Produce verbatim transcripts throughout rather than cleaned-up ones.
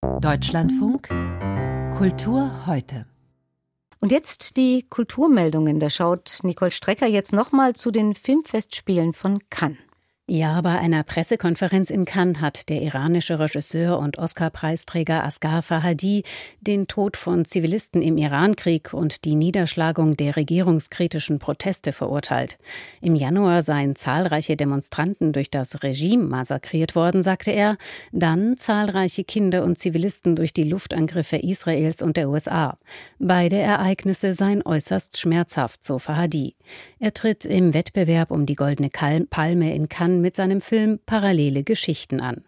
Deutschlandfunk Kultur heute. Und jetzt die Kulturmeldungen. Da schaut Nicole Strecker jetzt nochmal zu den Filmfestspielen von Cannes. Ja, bei einer Pressekonferenz in Cannes hat der iranische Regisseur und Oscar-Preisträger Asghar Farhadi den Tod von Zivilisten im Irankrieg und die Niederschlagung der regierungskritischen Proteste verurteilt. Im Januar seien zahlreiche Demonstranten durch das Regime massakriert worden, sagte er, dann zahlreiche Kinder und Zivilisten durch die Luftangriffe Israels und der U S A. Beide Ereignisse seien äußerst schmerzhaft, so Farhadi. Er tritt im Wettbewerb um die Goldene Palme in Cannes mit seinem Film Parallele Geschichten an.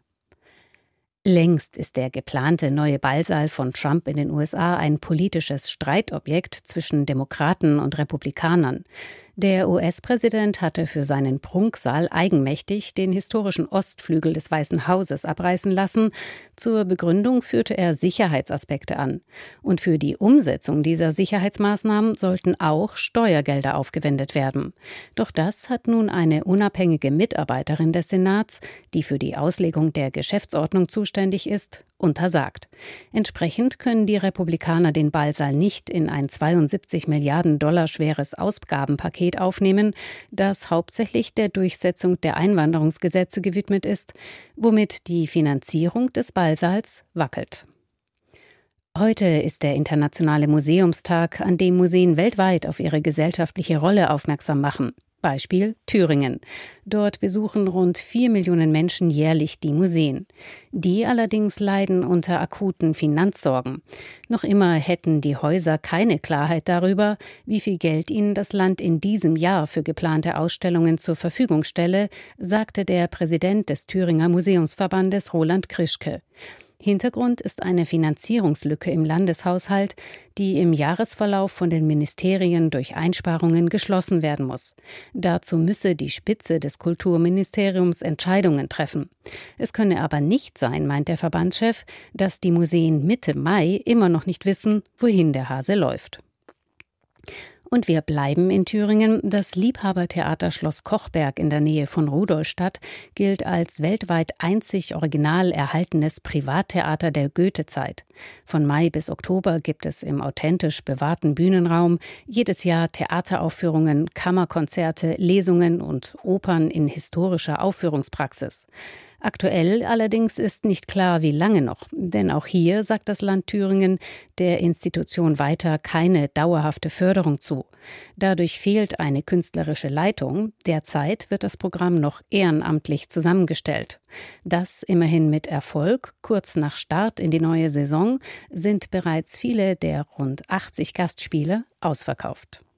Längst ist der geplante neue Ballsaal von Trump in den U S A ein politisches Streitobjekt zwischen Demokraten und Republikanern. Der U S-Präsident hatte für seinen Prunksaal eigenmächtig den historischen Ostflügel des Weißen Hauses abreißen lassen. Zur Begründung führte er Sicherheitsaspekte an. Und für die Umsetzung dieser Sicherheitsmaßnahmen sollten auch Steuergelder aufgewendet werden. Doch das hat nun eine unabhängige Mitarbeiterin des Senats, die für die Auslegung der Geschäftsordnung zuständig ist, untersagt. Entsprechend können die Republikaner den Ballsaal nicht in ein zweiundsiebzig Milliarden Dollar schweres Ausgabenpaket aufnehmen, das hauptsächlich der Durchsetzung der Einwanderungsgesetze gewidmet ist, womit die Finanzierung des Ballsaals wackelt. Heute ist der Internationale Museumstag, an dem Museen weltweit auf ihre gesellschaftliche Rolle aufmerksam machen. Beispiel Thüringen. Dort besuchen rund vier Millionen Menschen jährlich die Museen. Die allerdings leiden unter akuten Finanzsorgen. Noch immer hätten die Häuser keine Klarheit darüber, wie viel Geld ihnen das Land in diesem Jahr für geplante Ausstellungen zur Verfügung stelle, sagte der Präsident des Thüringer Museumsverbandes Roland Krischke. Hintergrund ist eine Finanzierungslücke im Landeshaushalt, die im Jahresverlauf von den Ministerien durch Einsparungen geschlossen werden muss. Dazu müsse die Spitze des Kulturministeriums Entscheidungen treffen. Es könne aber nicht sein, meint der Verbandschef, dass die Museen Mitte Mai immer noch nicht wissen, wohin der Hase läuft. Und wir bleiben in Thüringen. Das Liebhabertheater Schloss Kochberg in der Nähe von Rudolstadt gilt als weltweit einzig original erhaltenes Privattheater der Goethezeit. Von Mai bis Oktober gibt es im authentisch bewahrten Bühnenraum jedes Jahr Theateraufführungen, Kammerkonzerte, Lesungen und Opern in historischer Aufführungspraxis. Aktuell allerdings ist nicht klar, wie lange noch, denn auch hier sagt das Land Thüringen der Institution weiter keine dauerhafte Förderung zu. Dadurch fehlt eine künstlerische Leitung. Derzeit wird das Programm noch ehrenamtlich zusammengestellt. Das immerhin mit Erfolg. Kurz nach Start in die neue Saison sind bereits viele der rund achtzig Gastspiele ausverkauft.